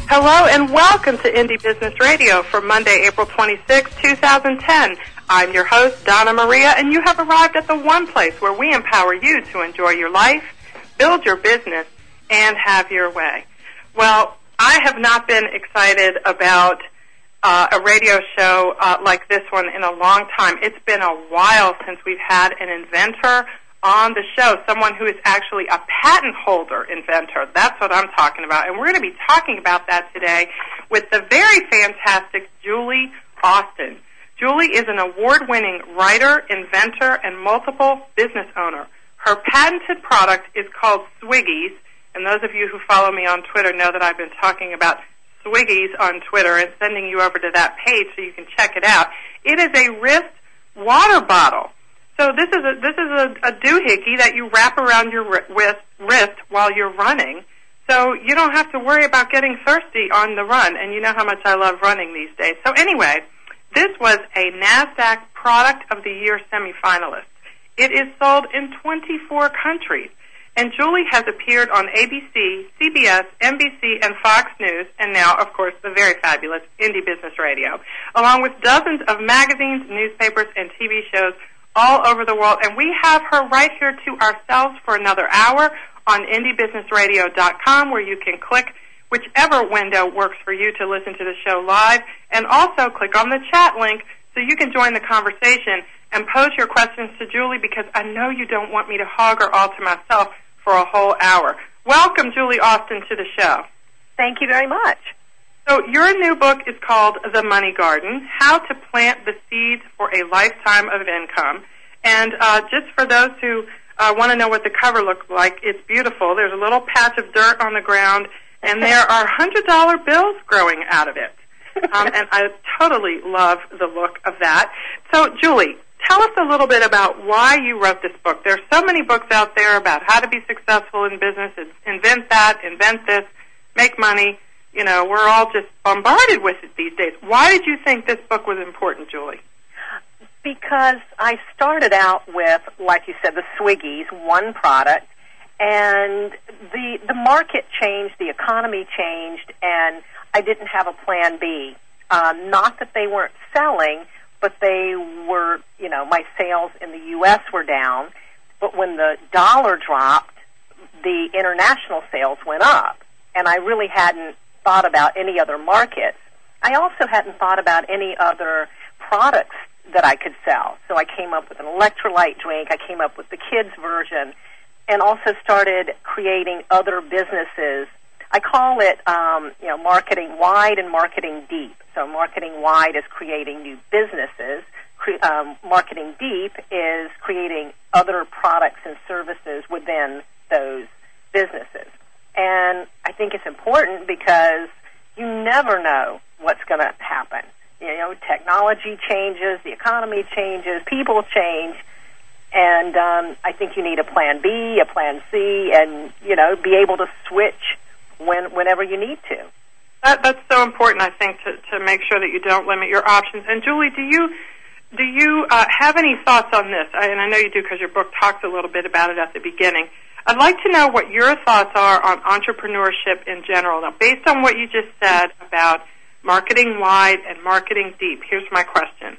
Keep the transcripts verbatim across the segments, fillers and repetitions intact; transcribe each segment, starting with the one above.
Hello and welcome to Indie Business Radio for Monday, April twenty-sixth, two thousand ten. I'm your host, Donna Maria, and you have arrived at the one place where we empower you to enjoy your life, build your business, and have your way. Well, I have not been excited about uh, a radio show uh, like this one in a long time. It's been a while since we've had an inventor on the show, someone who is actually a patent holder inventor. That's what I'm talking about. And we're going to be talking about that today with the very fantastic Julie Austin. Julie is an award-winning writer, inventor, and multiple business owner. Her patented product is called Swiggies, and those of you who follow me on Twitter know that I've been talking about Swiggies on Twitter and sending you over to that page so you can check it out. It is a wrist water bottle. So this is a this is a, a doohickey that you wrap around your wrist, wrist while you're running, so you don't have to worry about getting thirsty on the run. And you know how much I love running these days. So anyway, this was a NASDAQ Product of the Year semifinalist. It is sold in twenty-four countries, and Julie has appeared on A B C, C B S, N B C, and Fox News, and now, of course, the very fabulous Indie Business Radio, along with dozens of magazines, newspapers, and T V shows all over the world. And we have her right here to ourselves for another hour on indie business radio dot com, where you can click whichever window works for you to listen to the show live, and also click on the chat link so you can join the conversation and pose your questions to Julie, because I know you don't want me to hog her all to myself for a whole hour. Welcome, Julie Austin, to the show. Thank you very much. So your new book is called The Money Garden, How to Plant the Seeds for a Lifetime of Income. And uh, just for those who uh, want to know what the cover looks like, it's beautiful. There's a little patch of dirt on the ground, and there are one hundred dollar bills growing out of it. Um, and I totally love the look of that. So, Julie, tell us a little bit about why you wrote this book. There are so many books out there about how to be successful in business, invent that, invent this, make money. You know, we're all just bombarded with it these days. Why did you think this book was important, Julie? Because I started out with, like you said, the Swiggies, one product, and the the market changed, the economy changed, and I didn't have a plan B. Uh, not that they weren't selling, but they were, you know, my sales in the U S were down, but when the dollar dropped, the international sales went up, and I really hadn't thought about any other markets. I also hadn't thought about any other products that I could sell. So I came up with an electrolyte drink. I came up with the kids version, and also started creating other businesses. I call it, um, you know, marketing wide and marketing deep. So marketing wide is creating new businesses. Cre- um, marketing deep is creating other products and services within those businesses. And I think it's important because you never know what's going to happen. You know, technology changes, the economy changes, people change, and um, I think you need a plan B, a plan C, and, you know, be able to switch when whenever you need to. That, that's so important, I think, to, to make sure that you don't limit your options. And, Julie, do you do you uh, have any thoughts on this? I, and I know you do because your book talks a little bit about it at the beginning. I'd like to know what your thoughts are on entrepreneurship in general. Now, based on what you just said about marketing wide and marketing deep, here's my question.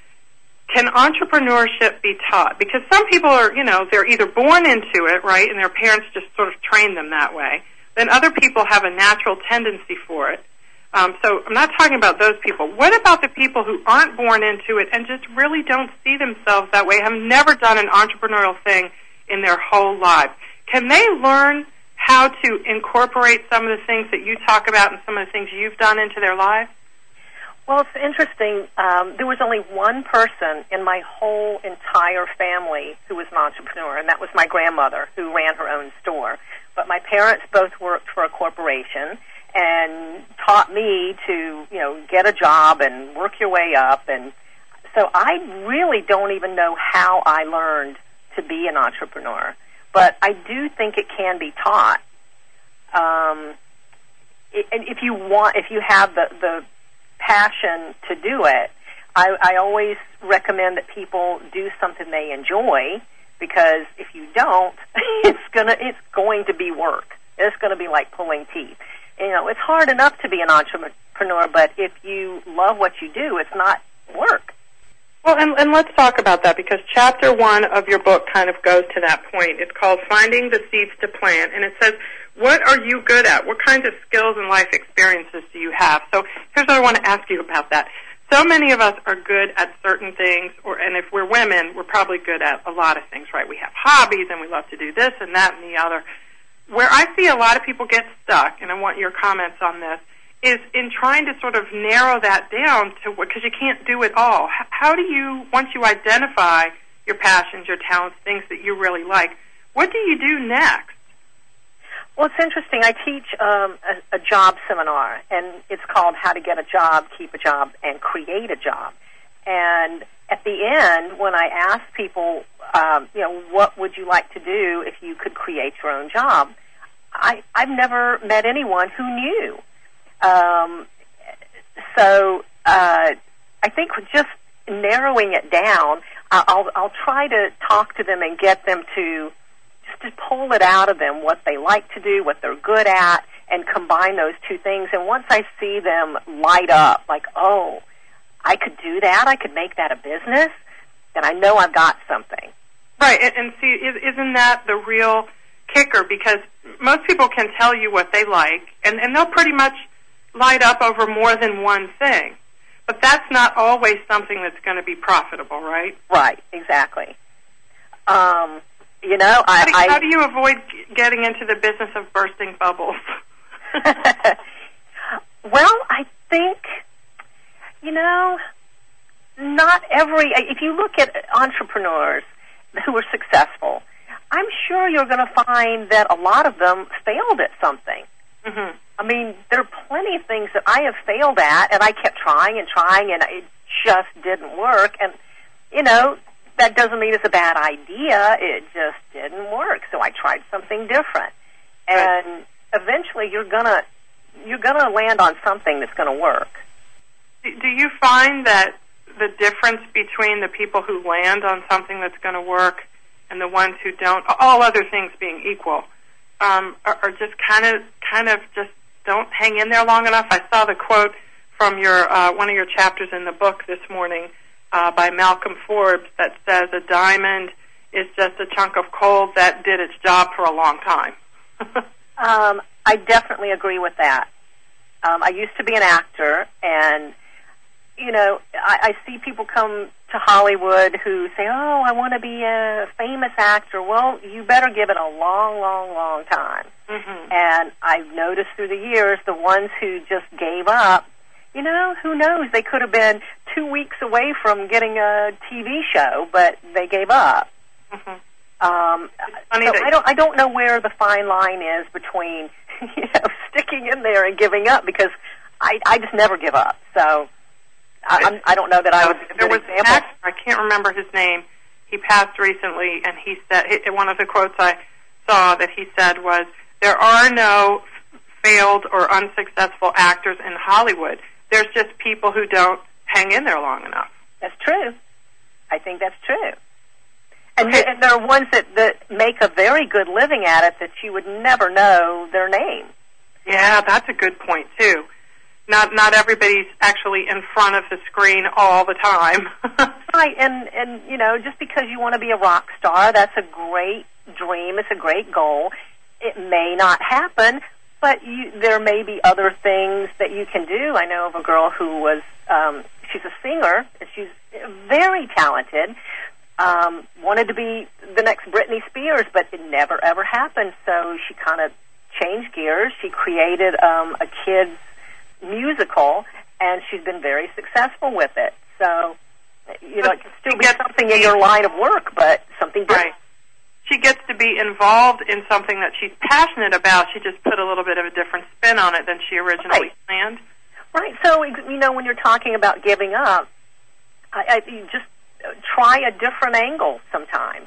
Can entrepreneurship be taught? Because some people are, you know, they're either born into it, right, and their parents just sort of train them that way. Then other people have a natural tendency for it. Um, so I'm not talking about those people. What about the people who aren't born into it and just really don't see themselves that way, have never done an entrepreneurial thing in their whole lives? Can they learn how to incorporate some of the things that you talk about and some of the things you've done into their lives? Well, it's interesting. Um, there was only one person in my whole entire family who was an entrepreneur, and that was my grandmother, who ran her own store. But my parents both worked for a corporation and taught me to, you know, get a job and work your way up. And so I really don't even know how I learned to be an entrepreneur. But I do think it can be taught. Um, it, and if you want, if you have the, the passion to do it, I, I always recommend that people do something they enjoy, because if you don't, it's gonna it's going to be work. It's going to be like pulling teeth. you know, it's hard enough to be an entrepreneur, but if you love what you do, it's not work. Well, and, and let's talk about that, because chapter one of your book kind of goes to that point. It's called Finding the Seeds to Plant, and it says, what are you good at? What kinds of skills and life experiences do you have? So here's what I want to ask you about that. So many of us are good at certain things, or and if we're women, we're probably good at a lot of things, right? We have hobbies, and we love to do this and that and the other. Where I see a lot of people get stuck, and I want your comments on this, is in trying to sort of narrow that down to what, because you can't do it all. How do you, once you identify your passions, your talents, things that you really like, what do you do next? Well, it's interesting. I teach um, a, a job seminar, and it's called How to Get a Job, Keep a Job, and Create a Job. And at the end, when I ask people, um, you know, what would you like to do if you could create your own job, I, I've never met anyone who knew. Um, so uh, I think with just narrowing it down, I'll, I'll try to talk to them and get them to just to pull it out of them, what they like to do, what they're good at, and combine those two things. And once I see them light up, like, oh, I could do that, I could make that a business, then I know I've got something. Right, and, and see, isn't that the real kicker? Because most people can tell you what they like, and, and they'll pretty much light up over more than one thing. But that's not always something that's going to be profitable, right? Right, exactly. Um, you know, I... How do, I, how do you avoid getting into the business of bursting bubbles? Well, I think, you know, not every... If you look at entrepreneurs who are successful, I'm sure you're going to find that a lot of them failed at something. Mm-hmm. I mean, there are plenty of things that I have failed at, and I kept trying and trying, and it just didn't work. And, you know, that doesn't mean it's a bad idea. It just didn't work. So I tried something different. And right. Eventually you're going to you're gonna land on something that's going to work. Do you find that the difference between the people who land on something that's going to work and the ones who don't, all other things being equal, um, are, are just kind of kind of just don't hang in there long enough? I saw the quote from your uh, one of your chapters in the book this morning uh, by Malcolm Forbes that says a diamond is just a chunk of coal that did its job for a long time. um, I definitely agree with that. Um, I used to be an actor, and you know, I, I see people come to Hollywood who say, "Oh, I want to be a famous actor." Well, you better give it a long, long, long time. Mm-hmm. And I've noticed through the years, the ones who just gave up, you know, who knows? They could have been two weeks away from getting a T V show, but they gave up. Mm-hmm. Um, so I don't, I don't know where the fine line is between, you know, sticking in there and giving up, because I, I just never give up. So I, I'm, I don't know that I would be a there good was example. An actor, I can't remember his name. He passed recently, and he said, one of the quotes I saw that he said was, "There are no failed or unsuccessful actors in Hollywood. There's just people who don't hang in there long enough." That's true. I think that's true. And, okay. and there are ones that, that make a very good living at it that you would never know their name. Yeah, that's a good point, too. Not not everybody's actually in front of the screen all the time. Right, and, and, you know, just because you want to be a rock star, that's a great dream, it's a great goal. It may not happen, but you, there may be other things that you can do. I know of a girl who was, um, she's a singer, and she's very talented, um, wanted to be the next Britney Spears, but it never, ever happened, so she kind of changed gears. She created um, a kid's musical, and she's been very successful with it. So, you know, it can still be something in your line of work, but something different. Right. She gets to be involved in something that she's passionate about. She just put a little bit of a different spin on it than she originally right. planned. Right. So, you know, when you're talking about giving up, I, I, you just try a different angle sometimes.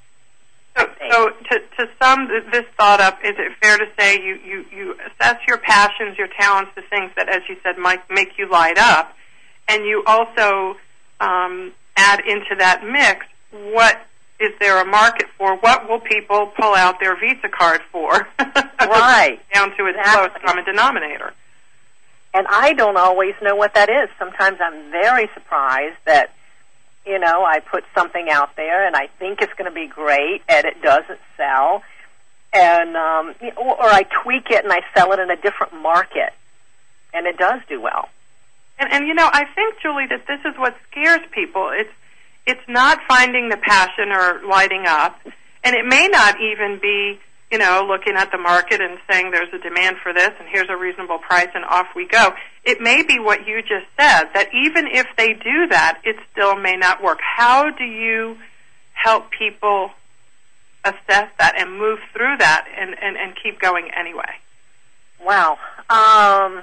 So, so to, to sum this thought up, is it fair to say you, you, you assess your passions, your talents, the things that, as you said, might make you light up, and you also um, add into that mix what is there a market for? What will people pull out their Visa card for? Right. Down to its exactly. lowest common denominator. And I don't always know what that is. Sometimes I'm very surprised that, you know, I put something out there and I think it's going to be great and it doesn't sell. And um, or I tweak it and I sell it in a different market, and it does do well. And, and you know, I think, Julie, that this is what scares people. It's it's not finding the passion or lighting up, and it may not even be, you know, looking at the market and saying there's a demand for this and here's a reasonable price and off we go. It may be what you just said, that even if they do that, it still may not work. How do you help people assess that and move through that and, and, and keep going anyway? Wow. Um,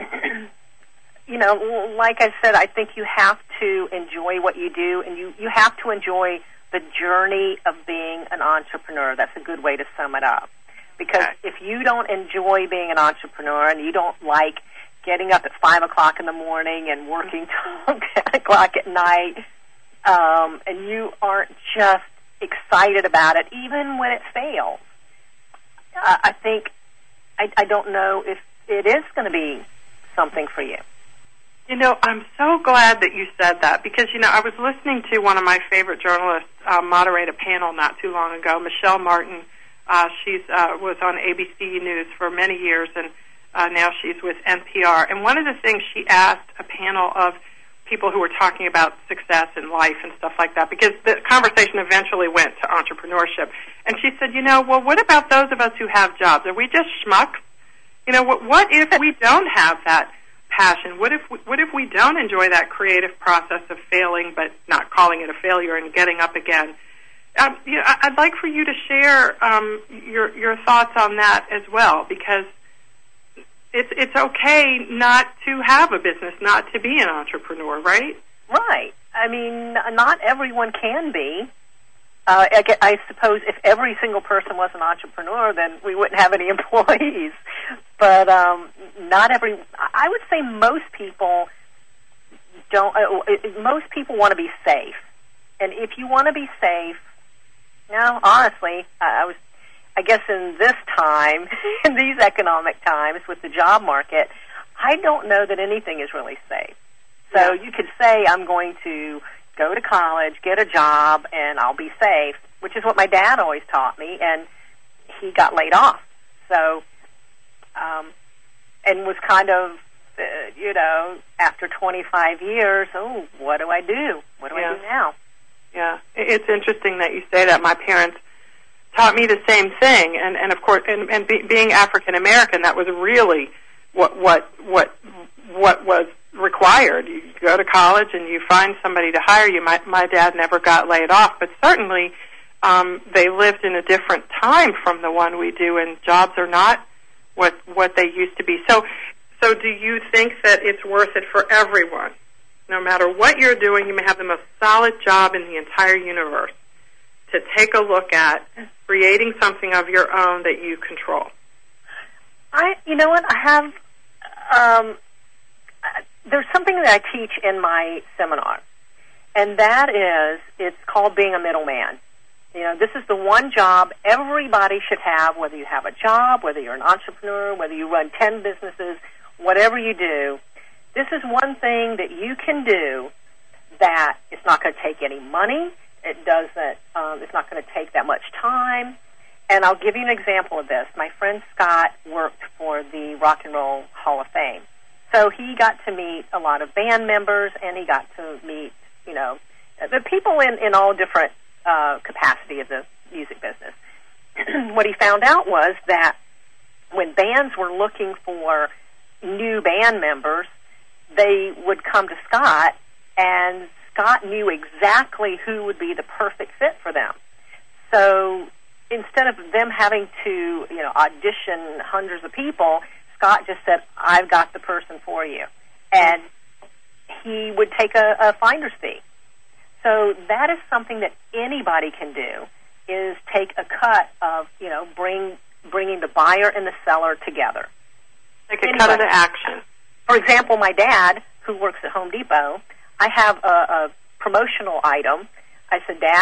you know, like I said, I think you have to enjoy what you do, and you, you have to enjoy the journey of being an entrepreneur. That's a good way to sum it up. Because okay. if you don't enjoy being an entrepreneur and you don't like getting up at five o'clock in the morning and working till ten o'clock at night, um, and you aren't just excited about it, even when it fails, uh, I think, I, I don't know if it is going to be something for you. You know, I'm so glad that you said that because, you know, I was listening to one of my favorite journalists uh, moderate a panel not too long ago, Michelle Martin. Uh, she's uh, was on A B C News for many years, and uh, now she's with N P R. And one of the things she asked a panel of people who were talking about success in life and stuff like that, because the conversation eventually went to entrepreneurship. And she said, you know, well, what about those of us who have jobs? Are we just schmucks? You know, what, what if we don't have that passion? What if we, what if we don't enjoy that creative process of failing but not calling it a failure and getting up again? Um, you know, I'd like for you to share um, your your thoughts on that as well, because it's it's okay not to have a business, not to be an entrepreneur, right? Right. I mean, not everyone can be. Uh, I, I suppose if every single person was an entrepreneur, then we wouldn't have any employees. But um, not every. I would say most people don't. Uh, most people want to be safe, and if you want to be safe, you know, honestly, I was. I guess in this time, in these economic times with the job market, I don't know that anything is really safe. So yeah. You could say I'm going to go to college, get a job, and I'll be safe, which is what my dad always taught me, and he got laid off. So, um, and was kind of, uh, you know, after twenty-five years, oh, what do I do? What do yeah. I do now? Yeah, it's interesting that you say that. My parents taught me the same thing, and, and of course, and, and be, being African American, that was really what what what what was required. You go to college and you find somebody to hire you. My my dad never got laid off, but certainly um, they lived in a different time from the one we do, and jobs are not what what they used to be. So, so do you think that it's worth it for everyone, no matter what you're doing? You may have the most solid job in the entire universe, to take a look at creating something of your own that you control. I, you know what, I have, um, there's something that I teach in my seminar, and that is, it's called being a middleman. You know, this is the one job everybody should have, whether you have a job, whether you're an entrepreneur, whether you run ten businesses, whatever you do. This is one thing that you can do that it's not going to take any money. It doesn't, um, it's not going to take that much time. And I'll give you an example of this. My friend Scott worked for the Rock and Roll Hall of Fame. So he got to meet a lot of band members, and he got to meet, you know, the people in, in all different uh, capacity of the music business. What he found out was that when bands were looking for new band members, they would come to Scott, and Scott knew exactly who would be the perfect fit for them. So instead of them having to, you know, audition hundreds of people, Scott just said, I've got the person for you. And he would take a, a finder's fee. So that is something that anybody can do, is take a cut of, you know, bring bringing the buyer and the seller together. Take a anybody. cut of the action. For example, my dad, who works at Home Depot, I have a, a promotional item. I said, Dad,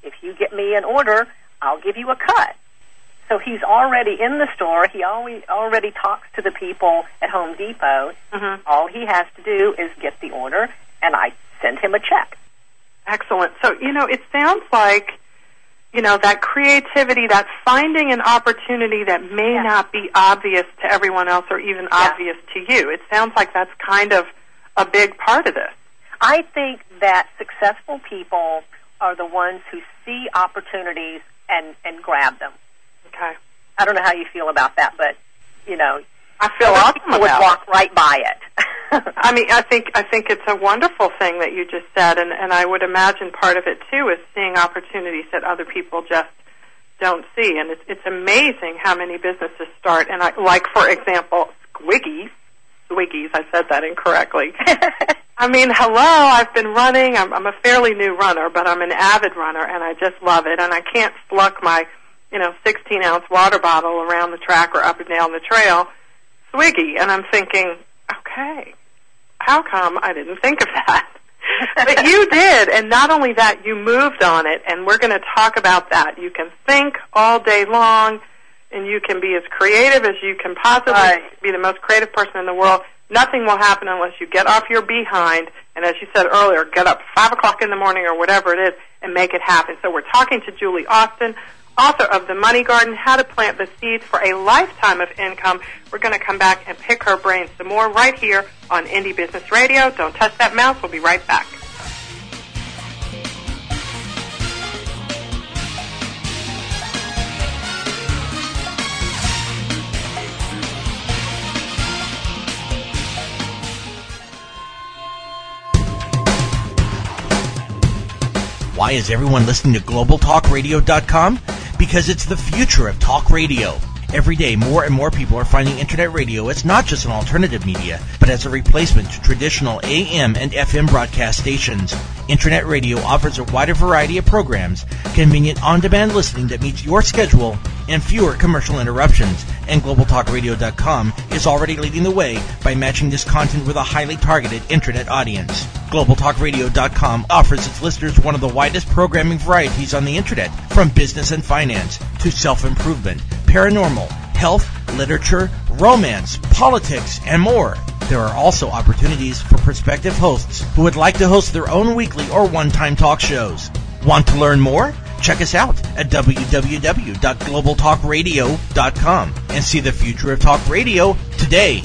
if you get me an order, I'll give you a cut. So he's already in the store. He always already talks to the people at Home Depot. Mm-hmm. All he has to do is get the order, and I send him a check. Excellent. So, you know, it sounds like, you know, that creativity, that finding an opportunity that may yeah. not be obvious to everyone else or even yeah. obvious to you. It sounds like that's kind of a big part of this. I think that successful people are the ones who see opportunities and, and grab them. Okay. I don't know how you feel about that, but, you know, I feel awesome about would walk it. right by it. I mean, I think I think it's a wonderful thing that you just said, and, and I would imagine part of it, too, is seeing opportunities that other people just don't see. And it's, it's amazing how many businesses start, and I, like, for example, Squiggies. Swiggies, I said that incorrectly. I mean, hello, I've been running. I'm, I'm a fairly new runner, but I'm an avid runner, and I just love it. And I can't sluck my, you know, sixteen-ounce water bottle around the track or up and down the trail. Swiggy. And I'm thinking, okay, how come I didn't think of that? But you did, and not only that, you moved on it, and we're going to talk about that. You can think all day long, and you can be as creative as you can possibly right. be the most creative person in the world. Nothing will happen unless you get off your behind, and as you said earlier, get up five o'clock in the morning or whatever it is and make it happen. So we're talking to Julie Austin, author of The Money Garden, How to Plant the Seeds for a Lifetime of Income. We're going to come back and pick her brains some more right here on Indie Business Radio. Don't touch that mouse. We'll be right back. Why is everyone listening to global talk radio dot com? Because it's the future of talk radio. Every day, more and more people are finding Internet radio as not just an alternative media, but as a replacement to traditional A M and F M broadcast stations. Internet radio offers a wider variety of programs, convenient on-demand listening that meets your schedule, and fewer commercial interruptions. And global talk radio dot com is already leading the way by matching this content with a highly targeted Internet audience. global talk radio dot com offers its listeners one of the widest programming varieties on the Internet, from business and finance to self-improvement, paranormal, health, literature, romance, politics, and more. There are also opportunities for prospective hosts who would like to host their own weekly or one-time talk shows. Want to learn more? Check us out at w w w dot global talk radio dot com and see the future of talk radio today.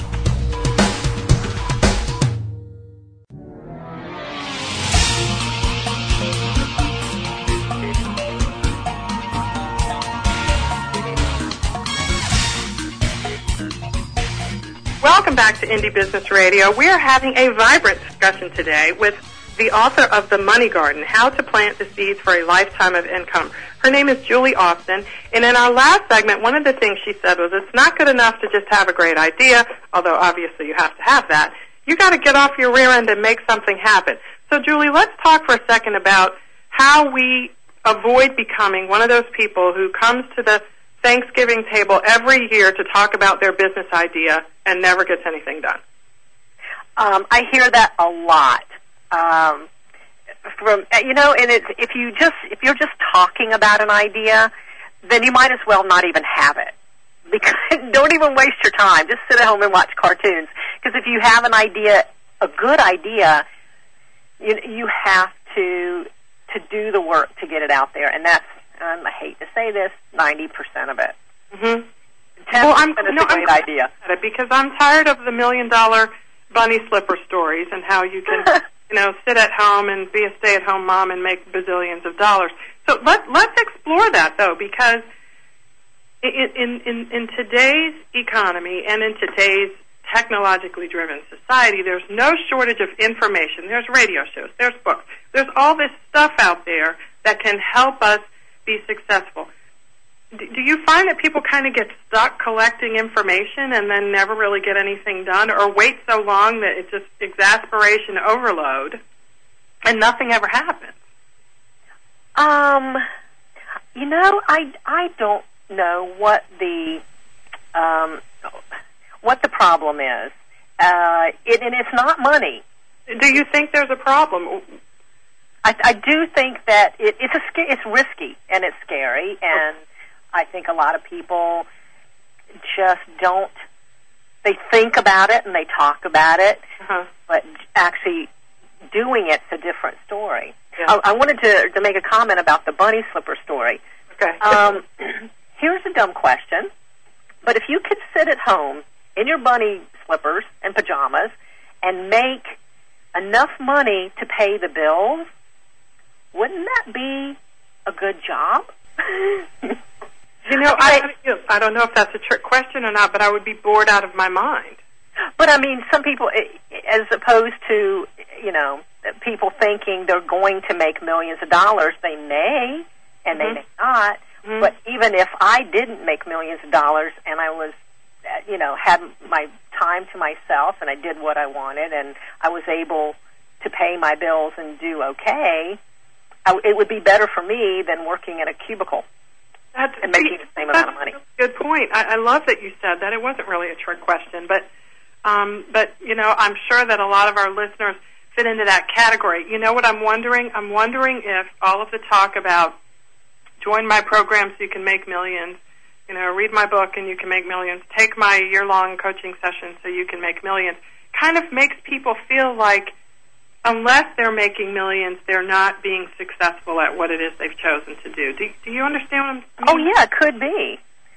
Welcome back to Indie Business Radio. We are having a vibrant discussion today with the author of The Money Garden, How to Plant the Seeds for a Lifetime of Income. Her name is Julie Austin, and in our last segment, one of the things she said was it's not good enough to just have a great idea, although obviously you have to have that. You got to get off your rear end and make something happen. So, Julie, let's talk for a second about how we avoid becoming one of those people who comes to the Thanksgiving table every year to talk about their business idea and never gets anything done. Um, I hear that a lot. Um, from you know, and it's if you just if you're just talking about an idea, then you might as well not even have it. Because don't even waste your time. Just sit at home and watch cartoons. Because if you have an idea, a good idea, you you have to to do the work to get it out there, and that's um, I hate to say this, ninety percent of it. Mm-hmm. ten percent well, I'm, is no, a great I'm idea. Because I'm tired of the million dollar bunny slipper stories and how you can. You know, sit at home and be a stay-at-home mom and make bazillions of dollars. So let, let's explore that, though, because in, in, in, in today's economy and in today's technologically driven society, there's no shortage of information. There's radio shows, there's books, there's all this stuff out there that can help us be successful. Do you find that people kind of get stuck collecting information and then never really get anything done, or wait so long that it's just exasperation overload and nothing ever happens? Um, you know, I, I don't know what the um, what the problem is. Uh, it, and it's not money. Do you think there's a problem? I, I do think that it, it's a it's risky and it's scary, and I think a lot of people just don't. They think about it and they talk about it, uh-huh. but actually doing it's a different story. Yeah. I, I wanted to to make a comment about the bunny slipper story. Okay. Um, here's a dumb question, but if you could sit at home in your bunny slippers and pajamas and make enough money to pay the bills, wouldn't that be a good job? You know, I, I don't know if that's a trick question or not, but I would be bored out of my mind. But, I mean, some people, as opposed to, you know, people thinking they're going to make millions of dollars, they may, and mm-hmm. they may not. Mm-hmm. But even if I didn't make millions of dollars and I was, you know, had my time to myself and I did what I wanted and I was able to pay my bills and do okay, I, it would be better for me than working in a cubicle. That's, and making the same amount of money. That's a good point. I, I love that you said that. It wasn't really a trick question, but, um, but you know, I'm sure that a lot of our listeners fit into that category. You know what I'm wondering? I'm wondering if all of the talk about join my program so you can make millions, you know, read my book and you can make millions, take my year-long coaching session so you can make millions, kind of makes people feel like unless they're making millions, they're not being successful at what it is they've chosen to do. Do, do you understand what I'm saying? Oh, yeah, it could be.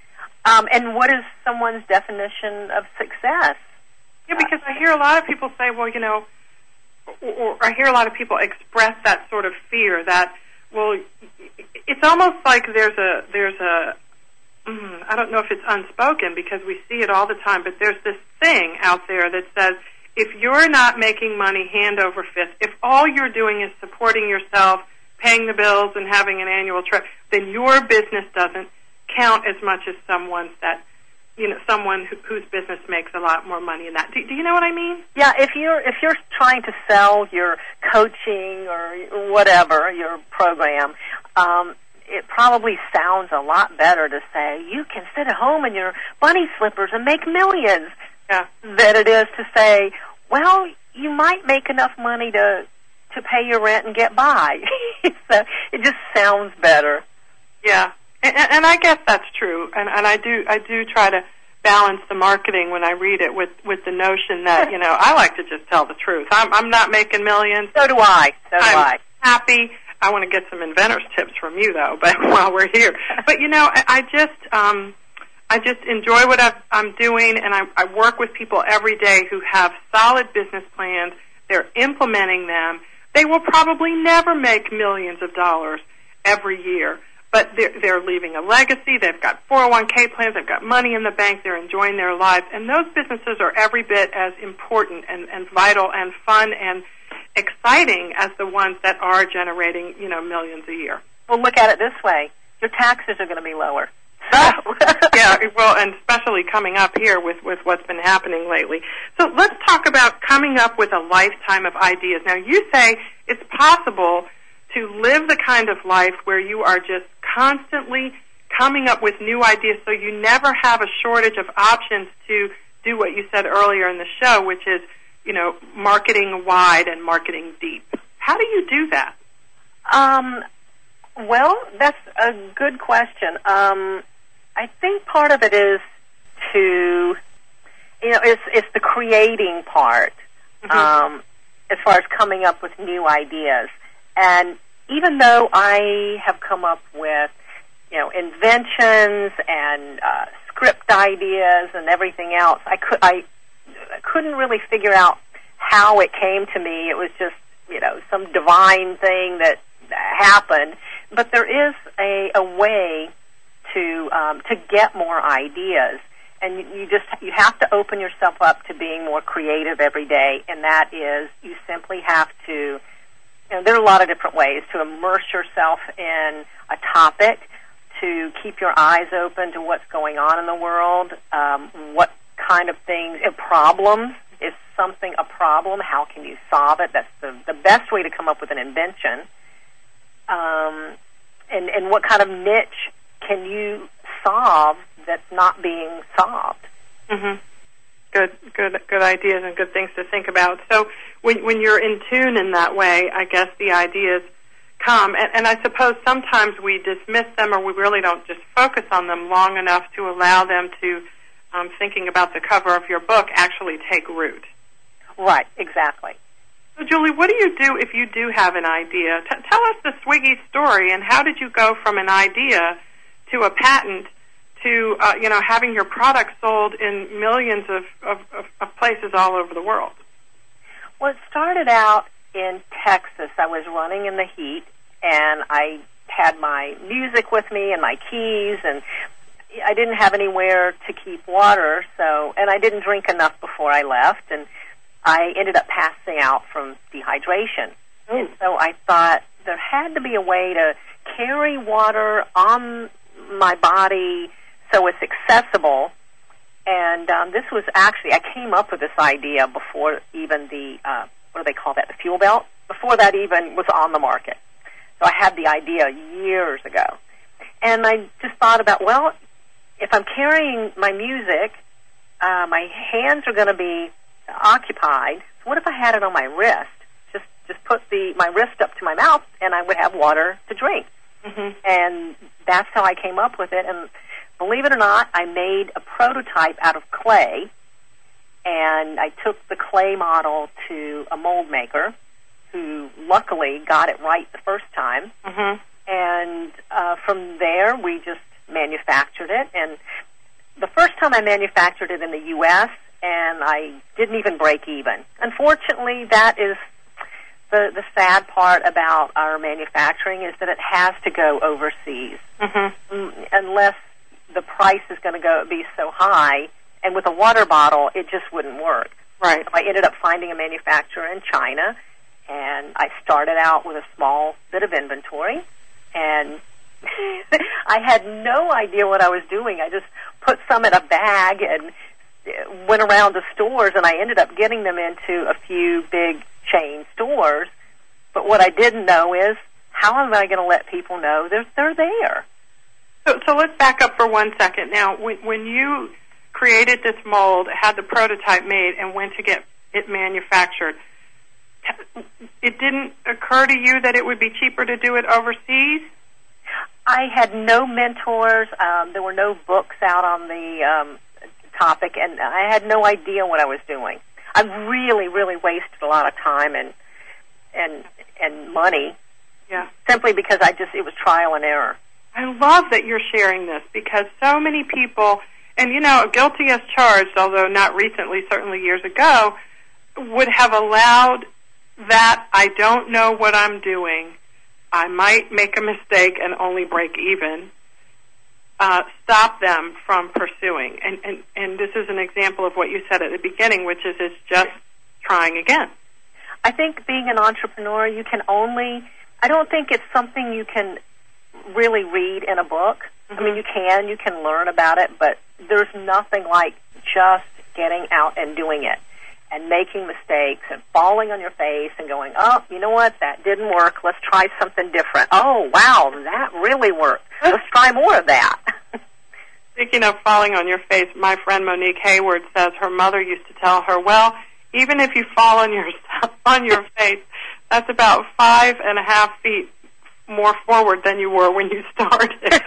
Um, and what is someone's definition of success? Yeah, because I hear a lot of people say, well, you know, or, or I hear a lot of people express that sort of fear that, well, it's almost like there's a, there's a, mm, I don't know if it's unspoken because we see it all the time, but there's this thing out there that says, if you're not making money hand over fist, if all you're doing is supporting yourself, paying the bills, and having an annual trip, then your business doesn't count as much as someone's that, you know, someone who, whose business makes a lot more money than that. Do, do you know what I mean? Yeah. If you're if you're trying to sell your coaching or whatever your program, um, it probably sounds a lot better to say you can sit at home in your bunny slippers and make millions. Yeah. Than it is to say, well, you might make enough money to to pay your rent and get by. So it just sounds better. Yeah, and, and I guess that's true. And, and I do I do try to balance the marketing when I read it with, with the notion that, you know, I like to just tell the truth. I'm I'm not making millions. So do I. So do I'm I. happy. I want to get some inventor's tips from you though. But while we're here, but you know, I, I just. Um, I just enjoy what I've, I'm doing, and I, I work with people every day who have solid business plans. They're implementing them. They will probably never make millions of dollars every year, but they're, they're leaving a legacy. They've got four oh one k plans. They've got money in the bank. They're enjoying their lives, and those businesses are every bit as important and, and vital and fun and exciting as the ones that are generating, you know, millions a year. Well, look at it this way. Your taxes are going to be lower. Yeah, well, and especially coming up here with, with what's been happening lately. So let's talk about coming up with a lifetime of ideas. Now, you say it's possible to live the kind of life where you are just constantly coming up with new ideas so you never have a shortage of options to do what you said earlier in the show, which is, you know, marketing wide and marketing deep. How do you do that? Um, well, that's a good question. Um, I think part of it is to, you know, it's it's the creating part, mm-hmm. um, as far as coming up with new ideas. And even though I have come up with, you know, inventions and uh, script ideas and everything else, I could I, I couldn't really figure out how it came to me. It was just, you know, some divine thing that happened. But there is a, a way to um, to get more ideas, and you, you just you have to open yourself up to being more creative every day. And that is, you simply have to. You know, there are a lot of different ways to immerse yourself in a topic, to keep your eyes open to what's going on in the world, um, what kind of things, uh, problems. Is something a problem? How can you solve it? That's the, the best way to come up with an invention. Um, and, and what kind of niche can you solve that's not being solved? Mm-hmm. good, good, good ideas and good things to think about. So when when you're in tune in that way, I guess the ideas come, and, and I suppose sometimes we dismiss them, or we really don't just focus on them long enough to allow them to, um, thinking about the cover of your book, actually take root. Right, exactly. So, Julie, what do you do if you do have an idea? T- tell us the Swiggy story, and how did you go from an idea to a patent to, uh, you know, having your product sold in millions of, of, of, of places all over the world? Well, it started out in Texas. I was running in the heat, and I had my music with me and my keys, and I didn't have anywhere to keep water, so, and I didn't drink enough before I left, and I ended up passing out from dehydration. Mm. And so I thought there had to be a way to carry water on my body so it's accessible. And um, this was actually, I came up with this idea before even the, uh, what do they call that, the fuel belt? Before that even was on the market. So I had the idea years ago. And I just thought about, well, if I'm carrying my music, uh, my hands are going to be occupied. So what if I had it on my wrist? Just just put the my wrist up to my mouth, and I would have water to drink. Mm-hmm. And that's how I came up with it. And believe it or not, I made a prototype out of clay, and I took the clay model to a mold maker who luckily got it right the first time. Mm-hmm. And uh, from there, we just manufactured it. And the first time I manufactured it in the U S, and I didn't even break even. Unfortunately, that is the the sad part about our manufacturing, is that it has to go overseas. Mm-hmm. Unless the price is going to go be so high, and with a water bottle, it just wouldn't work. Right. So I ended up finding a manufacturer in China, and I started out with a small bit of inventory, and I had no idea what I was doing. I just put some in a bag and went around the stores, and I ended up getting them into a few big chain stores. But what I didn't know is, how am I going to let people know they're, they're there? So, so let's back up for one second. Now, when, when you created this mold, had the prototype made, and went to get it manufactured, it didn't occur to you that it would be cheaper to do it overseas? I had no mentors. Um, there were no books out on the um, topic, and I had no idea what I was doing. I really, really wasted a lot of time and and and money, yeah, simply because I just it was trial and error. I love that you're sharing this, because so many people, and you know, guilty as charged, although not recently, certainly years ago, would have allowed that I don't know what I'm doing, I might make a mistake and only break even, uh, stop them from pursuing. And, and, and this is an example of what you said at the beginning, which is it's just trying again. I think being an entrepreneur, you can only, I don't think it's something you can really read in a book. Mm-hmm. I mean, you can, you can learn about it, but there's nothing like just getting out and doing it and making mistakes and falling on your face and going, oh, you know what, that didn't work. Let's try something different. Oh, wow, that really worked. Let's try more of that. Speaking of falling on your face, my friend Monique Hayward says her mother used to tell her, well, even if you fall on your, on your face, that's about five and a half feet more forward than you were when you started.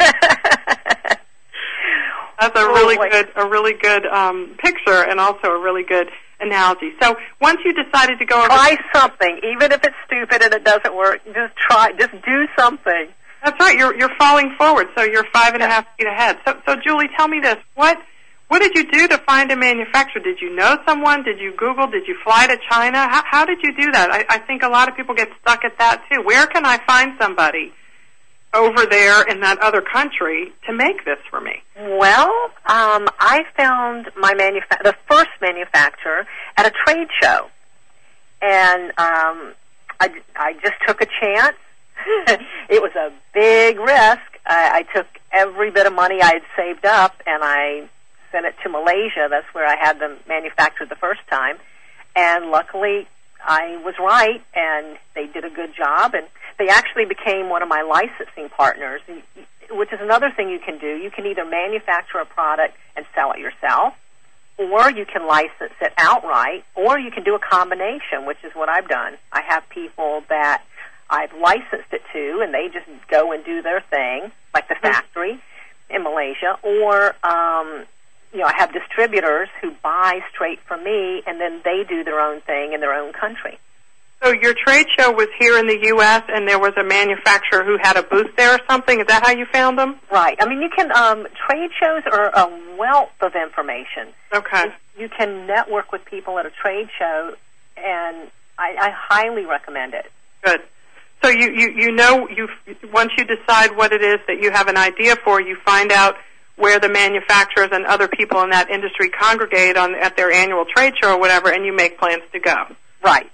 That's a really oh, good, a really good um, picture, and also a really good analogy. So once you decided to go over, try something, even if it's stupid and it doesn't work. Just try, just do something. That's right. You're you're falling forward, so you're five and yeah. a half feet ahead. So, so Julie, tell me this: what what did you do to find a manufacturer? Did you know someone? Did you Google? Did you fly to China? How, how did you do that? I, I think a lot of people get stuck at that too. Where can I find somebody over there in that other country to make this for me? Well, um, I found my manufa- the first manufacturer at a trade show, and um, I, I just took a chance. It was a big risk. I, I took every bit of money I had saved up, and I sent it to Malaysia. That's where I had them manufactured the first time, and luckily I was right, and they did a good job, and they actually became one of my licensing partners, which is another thing you can do. You can either manufacture a product and sell it yourself, or you can license it outright, or you can do a combination, which is what I've done. I have people that I've licensed it to, and they just go and do their thing, like the factory in Malaysia, or um, you know, I have distributors who buy straight from me, and then they do their own thing in their own country. So your trade show was here in the U S, and there was a manufacturer who had a booth there or something? Is that how you found them? Right. I mean, you can, um, trade shows are a wealth of information. Okay. You, you can network with people at a trade show, and I, I highly recommend it. Good. So you, you, you know, you once you decide what it is that you have an idea for, you find out where the manufacturers and other people in that industry congregate on at their annual trade show or whatever, and you make plans to go. Right.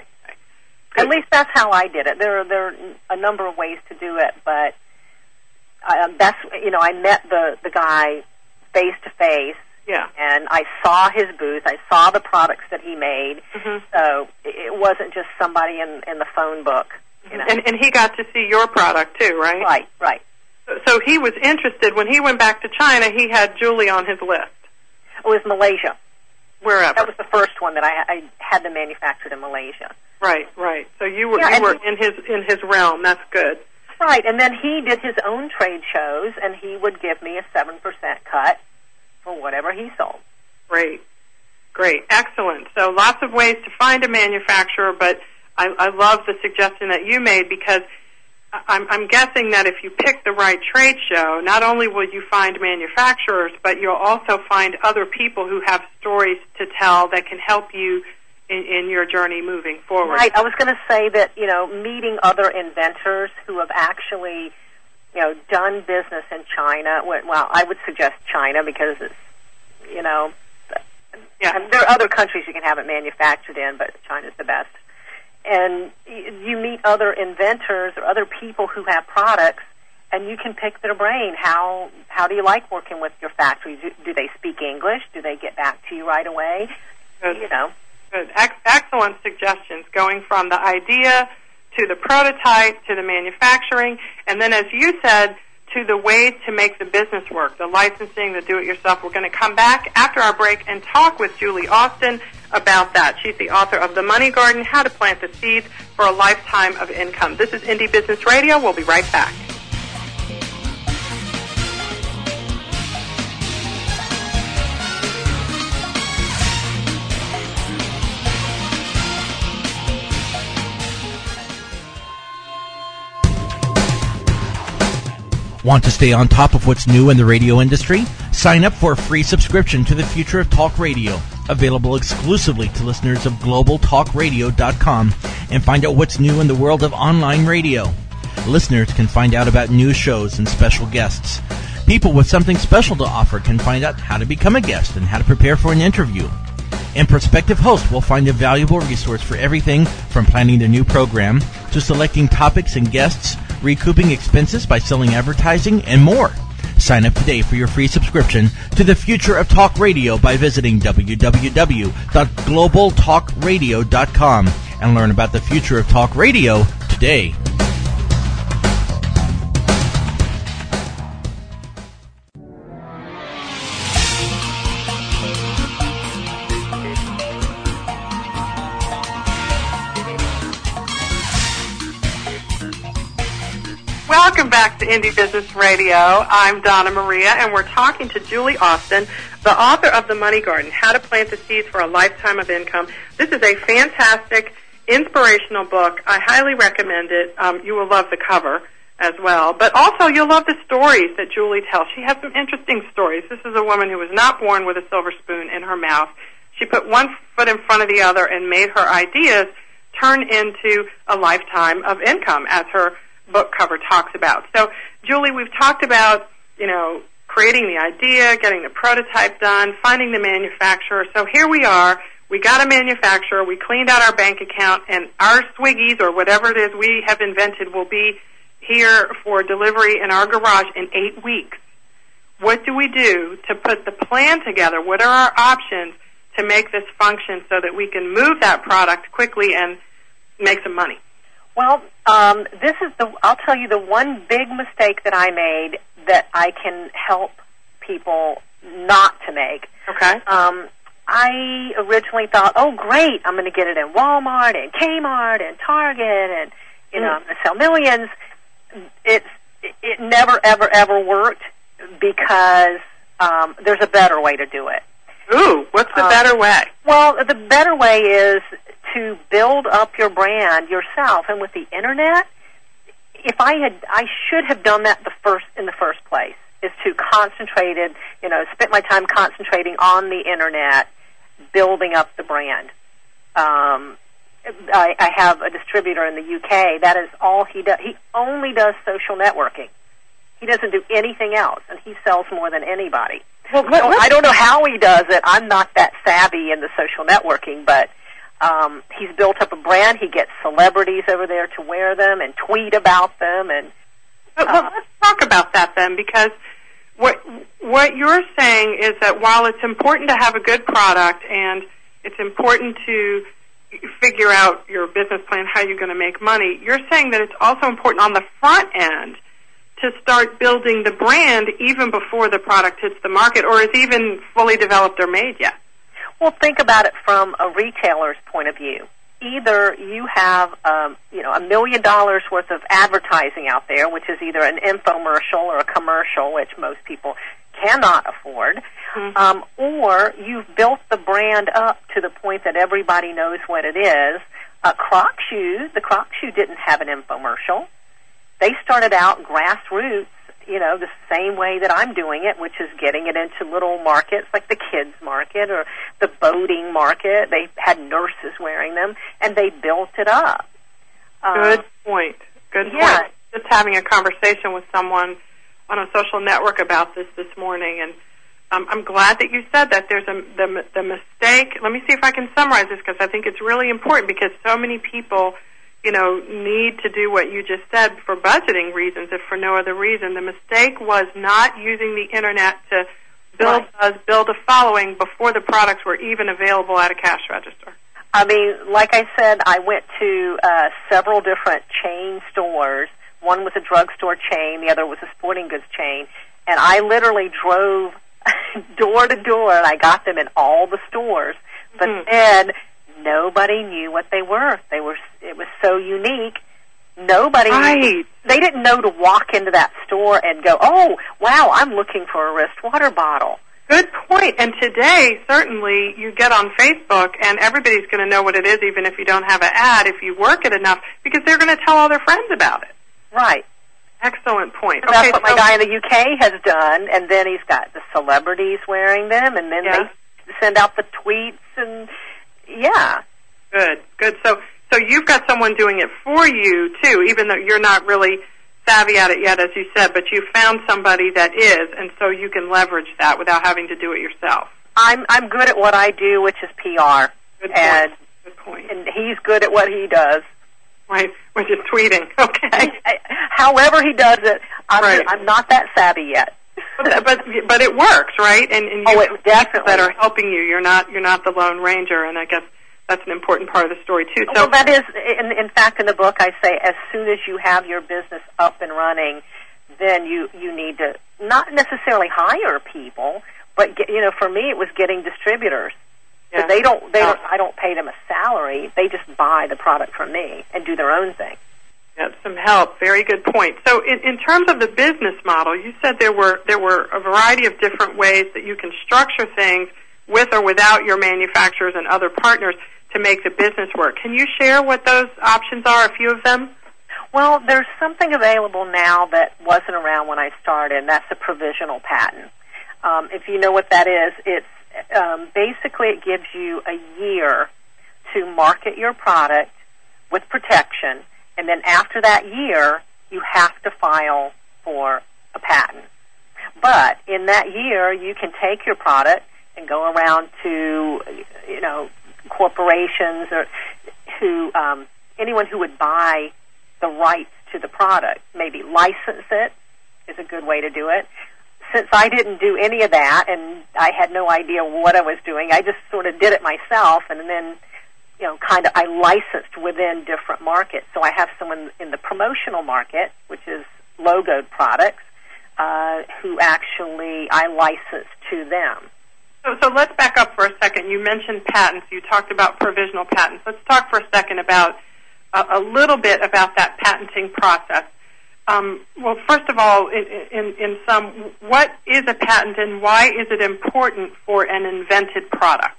At least that's how I did it. There are, there are a number of ways to do it, but uh, that's, you know, I met the, the guy face to face, yeah, and I saw his booth. I saw the products that he made, mm-hmm. so it wasn't just somebody in, in the phone book. You know? And, and he got to see your product too, right? Right, right. So, so he was interested. When he went back to China, he had Julie on his list. It was Malaysia. Wherever. That was the first one that I, I had them manufactured in Malaysia. Right, right. So you were yeah, you were he, in his in his realm. That's good. Right, and then he did his own trade shows, and he would give me a seven percent cut for whatever he sold. Great, great, excellent. So lots of ways to find a manufacturer, but I, I love the suggestion that you made, because I'm, I'm guessing that if you pick the right trade show, not only will you find manufacturers, but you'll also find other people who have stories to tell that can help you In, in your journey moving forward. Right. I was going to say that, you know, meeting other inventors who have actually, you know, done business in China. Well, I would suggest China because it's, you know, yeah. there are other countries you can have it manufactured in, but China's the best. And you meet other inventors or other people who have products, and you can pick their brain. How how do you like working with your factory? Do, do they speak English? Do they get back to you right away? Good. You know. Good. Ex- excellent suggestions, going from the idea to the prototype to the manufacturing, and then, as you said, to the ways to make the business work, the licensing, the do-it-yourself. We're going to come back after our break and talk with Julie Austin about that. She's the author of The Money Garden, How to Plant the Seeds for a Lifetime of Income. This is Indie Business Radio. We'll be right back. Want to stay on top of what's new in the radio industry? Sign up for a free subscription to the Future of Talk Radio, available exclusively to listeners of global talk radio dot com, and find out what's new in the world of online radio. Listeners can find out about new shows and special guests. People with something special to offer can find out how to become a guest and how to prepare for an interview. And prospective hosts will find a valuable resource for everything from planning the new program to selecting topics and guests, recouping expenses by selling advertising, and more. Sign up today for your free subscription to the Future of Talk Radio by visiting w w w dot global talk radio dot com and learn about the future of talk radio today. Welcome back to Indie Business Radio. I'm Donna Maria, and we're talking to Julie Austin, the author of The Money Garden, How to Plant the Seeds for a Lifetime of Income. This is a fantastic, inspirational book. I highly recommend it. Um, you will love the cover as well, but also you'll love the stories that Julie tells. She has some interesting stories. This is a woman who was not born with a silver spoon in her mouth. She put one foot in front of the other and made her ideas turn into a lifetime of income, as her book cover talks about. So, Julie, we've talked about, you know, creating the idea, getting the prototype done, finding the manufacturer. So here we are. We got a manufacturer. We cleaned out our bank account, and our Swiggies, or whatever it is we have invented, will be here for delivery in our garage in eight weeks. What do we do to put the plan together? What are our options to make this function so that we can move that product quickly and make some money? Well, um, this is the, I'll tell you the one big mistake that I made that I can help people not to make. Okay. Um, I originally thought, oh, great, I'm going to get it in Walmart and Kmart and Target and, you know, Mm. I'm going to sell millions. It's, it never, ever, ever worked because um, there's a better way to do it. Ooh, what's the Um, better way? Well, the better way is to build up your brand yourself. And with the Internet, if I had, I should have done that the first in the first place, is to concentrated, you know, spent my time concentrating on the Internet, building up the brand. Um, I, I have a distributor in the U K. That is all he does. He only does social networking. He doesn't do anything else, and he sells more than anybody. Well, So I don't know how he does it. I'm not that savvy in the social networking, but um, he's built up a brand. He gets celebrities over there to wear them and tweet about them. And But, well, let's talk about that then, because what what you're saying is that while it's important to have a good product and it's important to figure out your business plan, how you're going to make money, you're saying that it's also important on the front end to start building the brand even before the product hits the market or is even fully developed or made yet. well, think about it from a retailer's point of view. Either you have, um, you know, a million dollars worth of advertising out there, which is either an infomercial or a commercial, which most people cannot afford, Mm-hmm. um, or you've built the brand up to the point that everybody knows what it is. Uh, Croc Shoes, the Croc Shoe didn't have an infomercial. They started out grassroots, you know, the same way that I'm doing it, which is getting it into little markets like the kids market or the boating market. They had nurses wearing them, and they built it up. Good Um, point. Good yeah. point. Just having a conversation with someone on a social network about this this morning, and um, I'm glad that you said that. There's a the, the mistake. Let me see if I can summarize this because I think it's really important because so many people, you know, need to do what you just said for budgeting reasons, if for no other reason. The mistake was not using the Internet to build Right. buzz, build a following before the products were even available at a cash register. I mean, like I said, I went to uh, several different chain stores. One was a drugstore chain, the other was a sporting goods chain, and I literally drove door to door, and I got them in all the stores. But Mhm. then nobody knew what they were. They were. It was so unique. Nobody. Right. They didn't know to walk into that store and go, "Oh, wow, I'm looking for a wrist water bottle." Good point. And today, certainly, you get on Facebook, and everybody's going to know what it is, even if you don't have an ad, if you work it enough, because they're going to tell all their friends about it. Right. Excellent point. So that's Okay, what my so- guy in the U K has done, and then he's got the celebrities wearing them, and then Yeah. they send out the tweets, and yeah. Good, good. So, so you've got someone doing it for you too, even though you're not really savvy at it yet, as you said. But you found somebody that is, and so you can leverage that without having to do it yourself. I'm I'm good at what I do, which is P R, Good point. and Good point. and he's good at what he does. Right, which is tweeting. Okay. However he does it, I'm Right. I'm not that savvy yet. but, but but it works, right? And, and you Oh, it have people definitely. that are helping you. You're not you're not the Lone Ranger, and I guess that's an important part of the story too. So Well, that is, in, in fact, in the book I say, as soon as you have your business up and running, then you you need to not necessarily hire people, but get, you know, for me it was getting distributors. So yeah. they don't, they Yeah. don't, I don't pay them a salary. They just buy the product from me and do their own thing. Yeah, some help. Very good point. So, in, in terms of the business model, you said there were there were a variety of different ways that you can structure things with or without your manufacturers and other partners to make the business work. Can you share what those options are? A few of them. Well, there's something available now that wasn't around when I started, and that's a provisional patent. Um, if you know what that is, it's um, basically it gives you a year to market your product with protection, and then after that year, you have to file for a patent. But in that year, you can take your product and go around to, you know, corporations or who um, anyone who would buy the rights to the product, maybe license it is a good way to do it. Since I didn't do any of that and I had no idea what I was doing, I just sort of did it myself, and then, you know, kind of I licensed within different markets. So I have someone in the promotional market, which is logoed products. uh, who actually I license to them. So, so let's back up for a second. You mentioned patents. You talked about provisional patents. Let's talk for a second about uh, a little bit about that patenting process. Um, well, first of all, in, in, in some, what is a patent and why is it important for an invented product?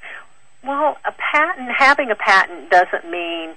Well, a patent, having a patent doesn't mean,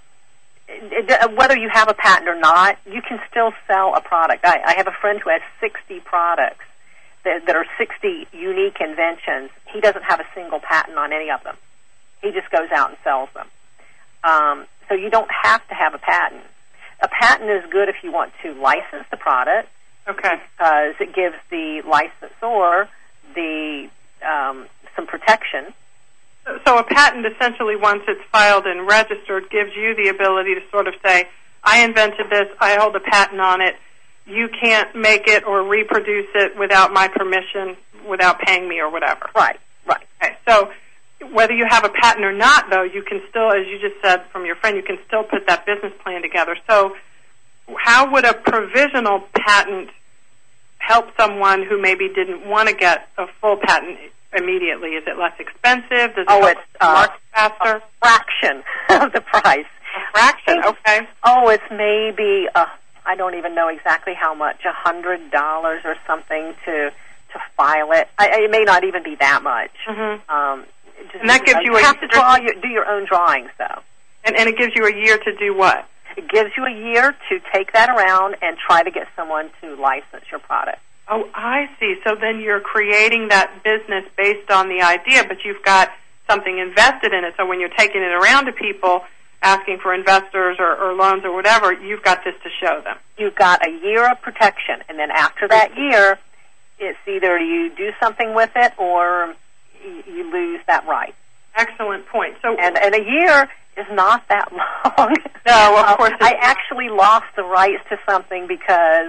whether you have a patent or not, you can still sell a product. I, I have a friend who has sixty products that, that are sixty unique inventions. He doesn't have a single patent on any of them. He just goes out and sells them. Um, so you don't have to have a patent. A patent is good if you want to license the product, okay, because it gives the licensor the um, some protection. So a patent, essentially, once it's filed and registered, gives you the ability to sort of say, I invented this, I hold a patent on it, you can't make it or reproduce it without my permission, without paying me or whatever. Right, right. Okay, so whether you have a patent or not, though, you can still, as you just said from your friend, you can still put that business plan together. So how would a provisional patent help someone who maybe didn't want to get a full patent immediately? Is it less expensive? Does it oh, help it's uh, market faster? A fraction of the price. A fraction, okay. Oh, it's maybe, uh, I don't even know exactly how much, a hundred dollars or something to to file it. I, it may not even be that much. Mm-hmm. Um, just, and that gives you, you a have to draw your, do your own drawings, though. And, and it gives you a year to do what? It gives you a year to take that around and try to get someone to license your product. Oh, I see. So then you're creating that business based on the idea, but you've got something invested in it. So when you're taking it around to people, asking for investors or, or loans or whatever, you've got this to show them. You've got a year of protection, and then after that year, it's either you do something with it or you lose that right. Excellent point. So, and, and a year is not that long. No, of course. I actually lost the rights to something because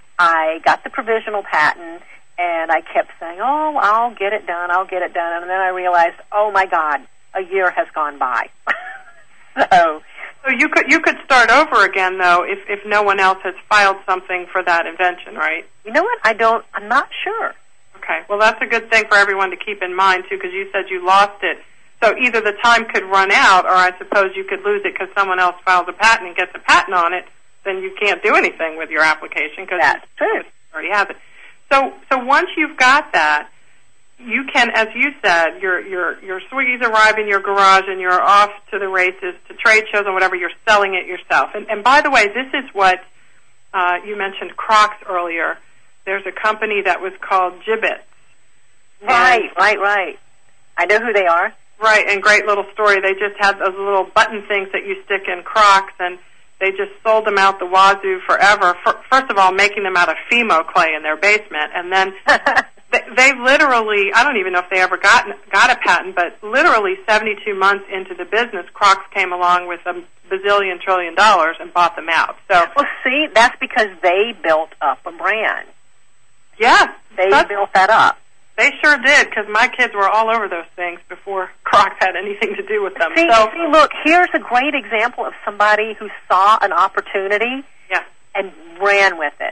I got the provisional patent, and I kept saying, oh, I'll get it done, I'll get it done. And then I realized, oh, my God, a year has gone by. so so you could you could start over again, though, if, if no one else has filed something for that invention, right? You know what? I don't, I'm not sure. Okay. Well, that's a good thing for everyone to keep in mind, too, because you said you lost it. So either the time could run out, or I suppose you could lose it because someone else files a patent and gets a patent on it. Then you can't do anything with your application because you already have it. So, so once you've got that, you can, as you said, your your your Swiggies arrive in your garage and you're off to the races, to trade shows and whatever. You're selling it yourself. And, and by the way, this is what uh, you mentioned Crocs earlier. There's a company that was called Jibbitz. Right, and, right, right. I know who they are. Right, and great little story. They just had those little button things that you stick in Crocs, and they just sold them out the wazoo forever. For, first of all, making them out of Fimo clay in their basement, and then they, they literally, I don't even know if they ever got got a patent, but literally seventy-two months into the business, Crocs came along with a bazillion trillion dollars and bought them out. So, well, see, that's because they built up a brand. Yeah. They built that up. They sure did, because my kids were all over those things before Crocs had anything to do with them. See, so, see, look, here's a great example of somebody who saw an opportunity yeah. and ran with it.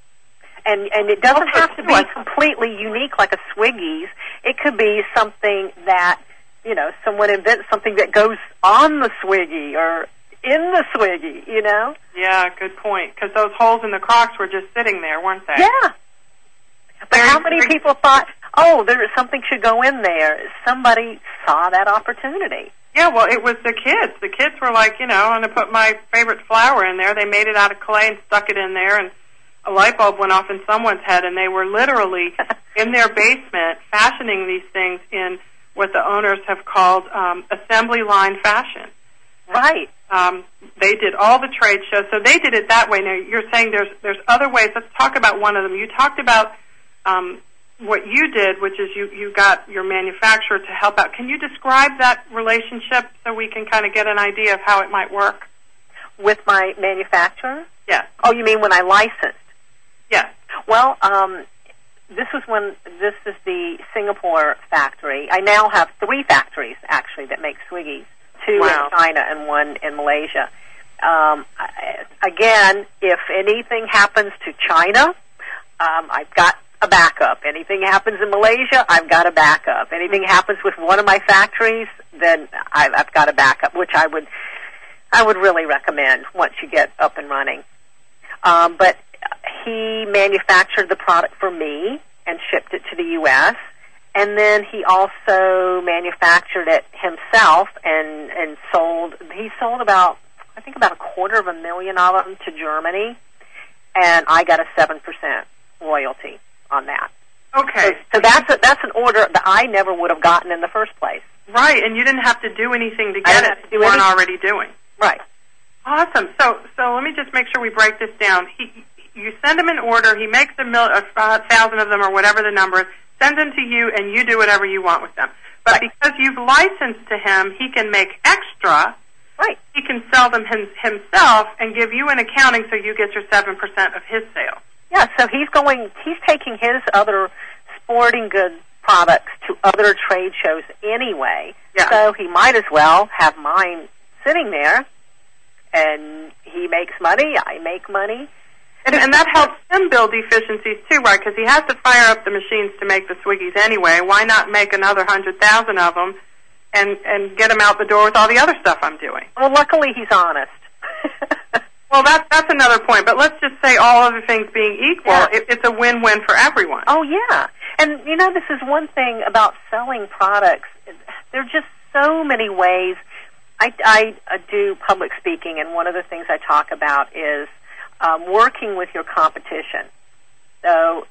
And and it doesn't okay, have to be completely unique like a Swiggy's. It could be something that, you know, someone invents something that goes on the Swiggy or in the Swiggy, you know? Yeah, good point, because those holes in the Crocs were just sitting there, weren't they? Yeah. But very, how many very, people thought, oh, there something should go in there? Somebody saw that opportunity. Yeah, well, it was the kids. The kids were like, you know, I'm going to put my favorite flower in there. They made it out of clay and stuck it in there, and a light bulb went off in someone's head, and they were literally in their basement fashioning these things in what the owners have called um, assembly line fashion. Right. Um, they did all the trade shows, so they did it that way. Now, you're saying there's there's other ways. Let's talk about one of them. You talked about Um, what you did, which is you, you got your manufacturer to help out. Can you describe that relationship so we can kind of get an idea of how it might work? With my manufacturer? Yes. Oh, you mean when I licensed? Yes. Well, um, this was when, this is the Singapore factory. I now have three factories, actually, that make Swiggies. Two wow. in China and one in Malaysia. Um, I, again, if anything happens to China, um, I've got a backup. Anything happens in Malaysia, I've got a backup. Anything happens with one of my factories, then I've, I've got a backup, which I would I would really recommend once you get up and running. Um, but he manufactured the product for me and shipped it to the U S, and then he also manufactured it himself and, and sold, he sold about, I think about a quarter of a million of them to Germany, and I got a seven percent royalty on that. Okay. So, so that's a, that's an order that I never would have gotten in the first place. Right, and you didn't have to do anything to get it you weren't already doing. Right. Awesome. So so let me just make sure we break this down. He, you send him an order, he makes a, mil, a thousand of them or whatever the number is, sends them to you, and you do whatever you want with them. But right. because you've licensed to him, he can make extra. Right. He can sell them him, himself and give you an accounting so you get your seven percent of his sale. Yeah, so he's going, he's taking his other sporting goods products to other trade shows anyway. Yeah. So he might as well have mine sitting there, and he makes money, I make money. And, and that helps him build efficiencies too, right? Because he has to fire up the machines to make the Swiggies anyway. Why not make another hundred thousand of them and, and get them out the door with all the other stuff I'm doing? Well, luckily he's honest. Well, that's that's another point. But let's just say all other things being equal, yeah. it, it's a win-win for everyone. Oh, yeah. And, you know, this is one thing about selling products. There are just so many ways. I, I, I do public speaking, and one of the things I talk about is um, working with your competition. So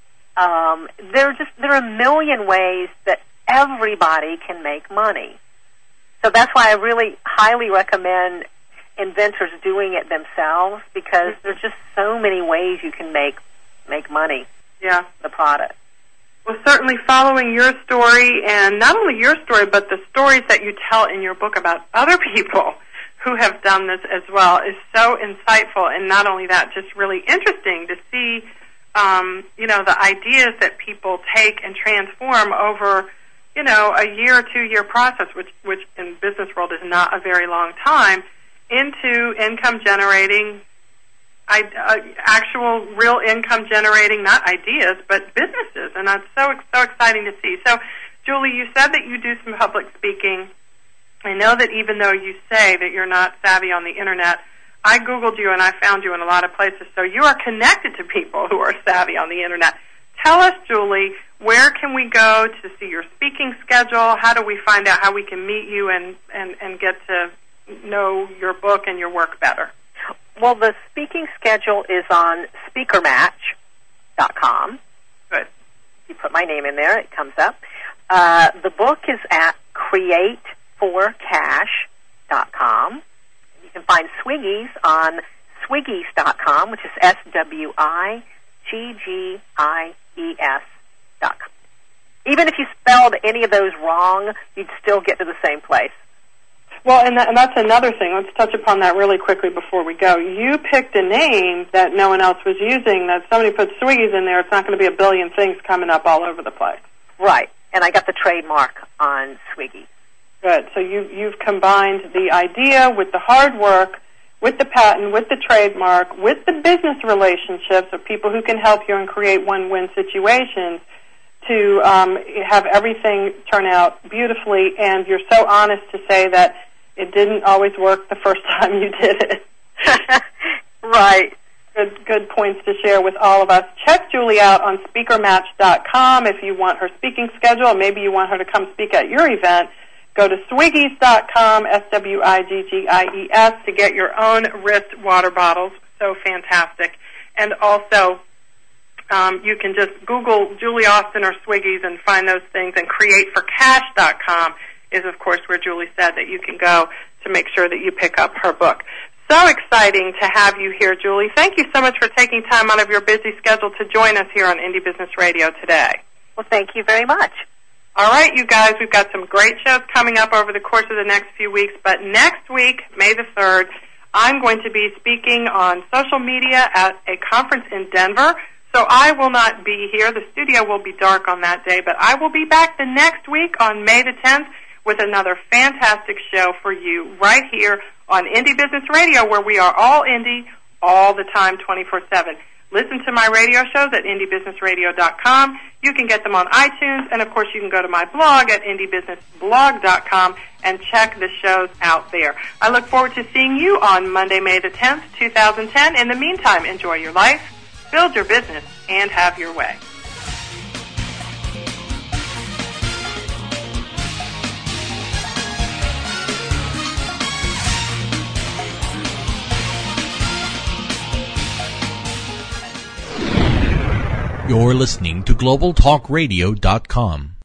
um, there are just there are a million ways that everybody can make money. So that's why I really highly recommend inventors doing it themselves, because there's just so many ways you can make make money. Yeah, the product. Well, certainly following your story, and not only your story, but the stories that you tell in your book about other people who have done this as well, is so insightful. And not only that, just really interesting to see, um, you know, the ideas that people take and transform over, you know, a year or two-year process, which, which in business world is not a very long time, into income-generating, uh, actual real income-generating, not ideas, but businesses. And that's so so exciting to see. So, Julie, you said that you do some public speaking. I know that even though you say that you're not savvy on the Internet, I Googled you and I found you in a lot of places. So you are connected to people who are savvy on the Internet. Tell us, Julie, where can we go to see your speaking schedule? How do we find out how we can meet you and, and, and get to know your book and your work better? Well, the speaking schedule is on speaker match dot com. Good. You put my name in there, it comes up. Uh, the book is at create for cash dot com. You can find Swiggies on swiggies dot com, which is S W I G G I E S dot com. Even if you spelled any of those wrong, you'd still get to the same place. Well, and, that, and that's another thing. Let's touch upon that really quickly before we go. You picked a name that no one else was using, that somebody put Swiggies in there, it's not going to be a billion things coming up all over the place. Right, and I got the trademark on Swiggies. Good. So you, you've combined the idea with the hard work, with the patent, with the trademark, with the business relationships of people who can help you and create win-win situations to um, have everything turn out beautifully. And you're so honest to say that it didn't always work the first time you did it. Right. Good, good points to share with all of us. Check Julie out on speaker match dot com if you want her speaking schedule. Maybe you want her to come speak at your event. Go to swiggies dot com, S W I G G I E S, to get your own wrist water bottles. So fantastic. And also, um, you can just Google Julie Austin or Swiggies and find those things. And create for cash dot com is, of course, where Julie said that you can go to make sure that you pick up her book. So exciting to have you here, Julie. Thank you so much for taking time out of your busy schedule to join us here on Indie Business Radio today. Well, thank you very much. All right, you guys, we've got some great shows coming up over the course of the next few weeks, but next week, May the third, I'm going to be speaking on social media at a conference in Denver, so I will not be here. The studio will be dark on that day, but I will be back the next week on May the tenth with another fantastic show for you right here on Indie Business Radio, where we are all indie all the time, twenty-four seven. Listen to my radio shows at indie business radio dot com. You can get them on iTunes, and of course you can go to my blog at indie business blog dot com and check the shows out there. I look forward to seeing you on Monday, May the tenth, two thousand ten. In the meantime, enjoy your life, build your business, and have your way. You're listening to global talk radio dot com.